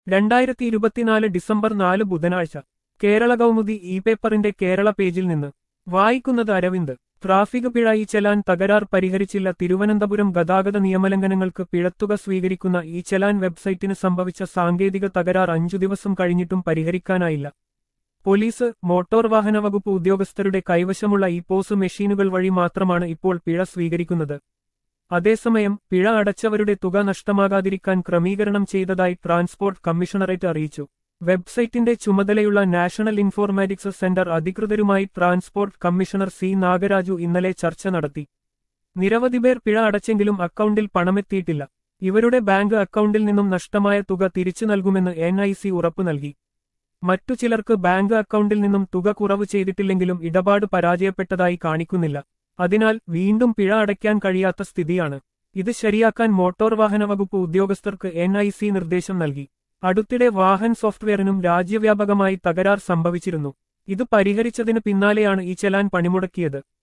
2024 December 4 ബുധനാഴ്ച Kerala Kaumudi E പേപ്പറിന്റെ കേരള പേജിൽ നിന്ന് വായിക്കുന്നത് അരവിന്ദ്. ട്രാഫിക് പിഴ ഈ ചെലാൻ തകരാർ പരിഹരിച്ചില്ല. തിരുവനന്തപുരം ഗതാഗത നിയമലംഘനങ്ങൾക്ക് പിഴത്തുക സ്വീകരിക്കുന്ന ഈ ചെലാൻ വെബ്സൈറ്റിന് സംഭവിച്ച സാങ്കേതിക തകരാർ 5 ദിവസം കഴിഞ്ഞിട്ടും പരിഹരിക്കാനായില്ല. പോലീസ്, മോട്ടോർ വാഹന വകുപ്പ് ഉദ്യോഗസ്ഥരുടെ കൈവശമുള്ള ഈ പോസ് മെഷീനുകൾ വഴി മാത്രമാണ് ഇപ്പോൾ പിഴ സ്വീകരിക്കുന്നത്. അതേസമയം പിഴ അടച്ചവരുടെ തുക നഷ്ടമാകാതിരിക്കാൻ ക്രമീകരണം ചെയ്തതായി ട്രാൻസ്പോർട്ട് കമ്മീഷണറേറ്റ് അറിയിച്ചു. വെബ്സൈറ്റിന്റെ ചുമതലയുള്ള നാഷണൽ ഇൻഫോർമാറ്റിക്സ് സെന്റർ അധികൃതരുമായി ട്രാൻസ്പോർട്ട് കമ്മീഷണർ സി നാഗരാജു ഇന്നലെ ചർച്ച നടത്തി. നിരവധി പേർ പിഴ അടച്ചെങ്കിലും അക്കൗണ്ടിൽ പണമെത്തിയിട്ടില്ല. ഇവരുടെ ബാങ്ക് അക്കൗണ്ടിൽ നിന്നും നഷ്ടമായ തുക തിരിച്ചു നൽകുമെന്ന് NIC ഉറപ്പു നൽകി. മറ്റു ചിലർക്ക് ബാങ്ക് അക്കൗണ്ടിൽ നിന്നും തുക കുറവ് ചെയ്തിട്ടില്ലെങ്കിലും ഇടപാട് പരാജയപ്പെട്ടതായി കാണിക്കുന്നില്ല. അതിനാൽ വീണ്ടും പിഴ അടയ്ക്കാൻ കഴിയാത്ത സ്ഥിതിയാണ്. ഇത് ശരിയാക്കാൻ മോട്ടോർ വാഹന വകുപ്പ് ഉദ്യോഗസ്ഥർക്ക് NIC നിർദ്ദേശം നൽകി. അടുത്തിടെ വാഹൻ സോഫ്റ്റ്വെയറിനും രാജ്യവ്യാപകമായി തകരാർ സംഭവിച്ചിരുന്നു. ഇത് പരിഹരിച്ചതിന് പിന്നാലെയാണ് ഈ ചെലാൻ പണിമുടക്കിയത്.